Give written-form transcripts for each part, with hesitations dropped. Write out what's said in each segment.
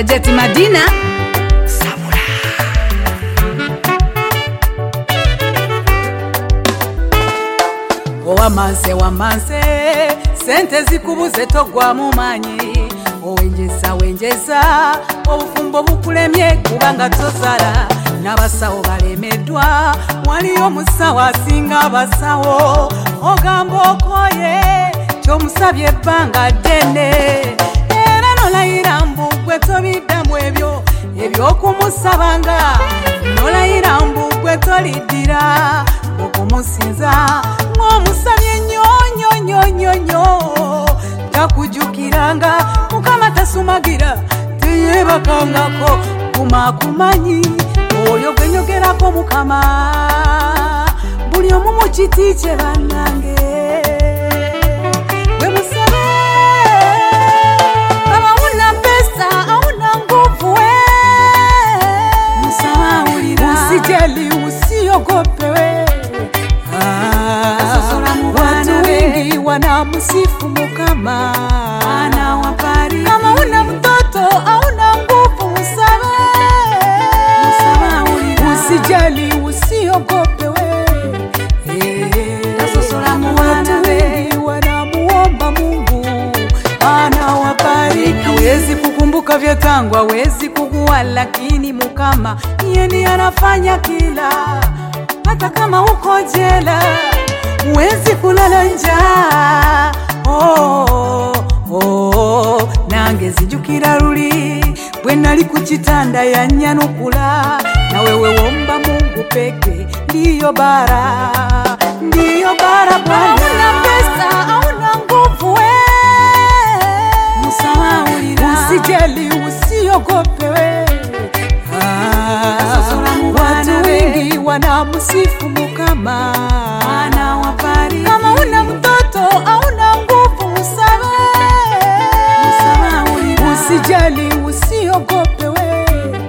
Bajeti Madina Samura. Wamanse sente zikubuze togwa mumanyi. Wenjeza obufumbo bukulemye kubanga tozala n'abasawo balemedwa. Waliyo musawo asinga abasawo ogamba okoye kyomusabye ebbanga ddene. Era nolayira mbugwe tobiddamu ebyo ebyokumusabanga. Nolayira mbugwe toliddira okumusinza ng'omusabye nnyonyonyonyonyo. Takujukiranga Mukama tasumagira teyebakangako kumakumanyi oyo gwenyogerako Mukama buli omu mu kiti kye bannange. Gwe musabe baba una pesa auna nguvu we musaba awulira usijali usiogopewe. Watu wengi wanamusifu Mukama anawapari. Kama una mtoto hauna nguvu musabe usijali usiogope we. Watu wengi wanamuomba Mungu anawabariki. Hawezi kukumbuka vya tangu, hawezi kugua, lakini Mukama yeye anafanya kila. Hata kama uko jela huwezi kulala njaa. Nange zijukira luli bwe nali ku kitanda yanyanukula. Na wewe womba Mungu peke ndiyo bara Bwana. Una pesa hauna nguvu we musama ulira usijali usiogope we. Watu wengi wanamusifu Mukama anawapari. Kama una mtoto hauna nguvu musabe usijali usiogope we.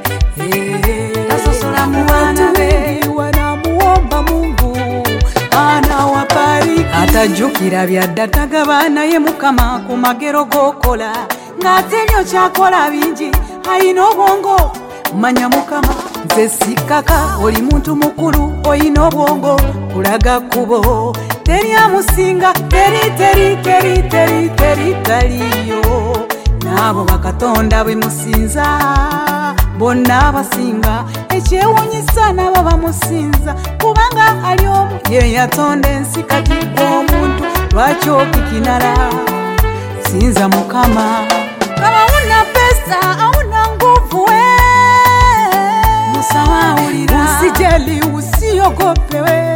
Watu wengi wanamuomba Mungu anawabariki. Atajukira byaddataga baana ye Mukama ku magero gokola. Ng'atenyo kyakola bingi ayina obwongo. Manya Mukama nze sikaka oli muntu mukulu oyina obwongo kulaga kubo. Teri amusinga teri taliyo. Nabo bakatonda bwe musinza bonna basinga ekyewuunyisa nabo bamusinza kubanga ali omu ye yatonda ensi kati omuntu lwaki okikinala. Sinza Mukama. Kama una pesa hauna nguvu we musama ulira usijali usiogope we.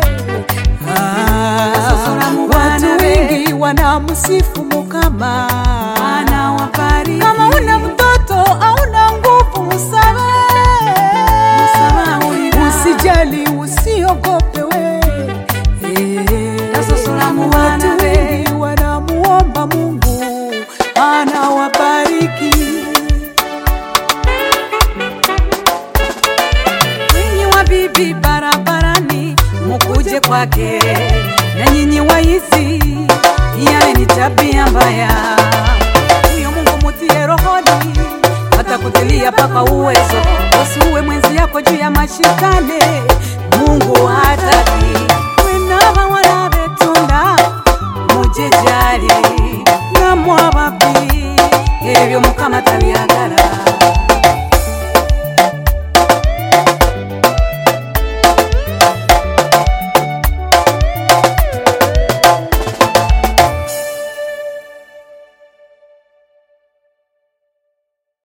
Watu wengi wanamusifu Mukama anawapari. Kama una mtoto hauna nguvu musabe usijali usiogope we. Watu wengi wanamuomba Mungu anawabariki. Nyinyi wabibi barabarani mukuje kwake, na nyinyi waizi yale ni tabia mbaya. Huyo Mungu mutie rohoni atakutilia paka uwezo. Usiue mwenzi yako juu ya mashitane. Mungu hataki wenaba wala betunda mujejali na mwababi ebyo Mukama tabyagala.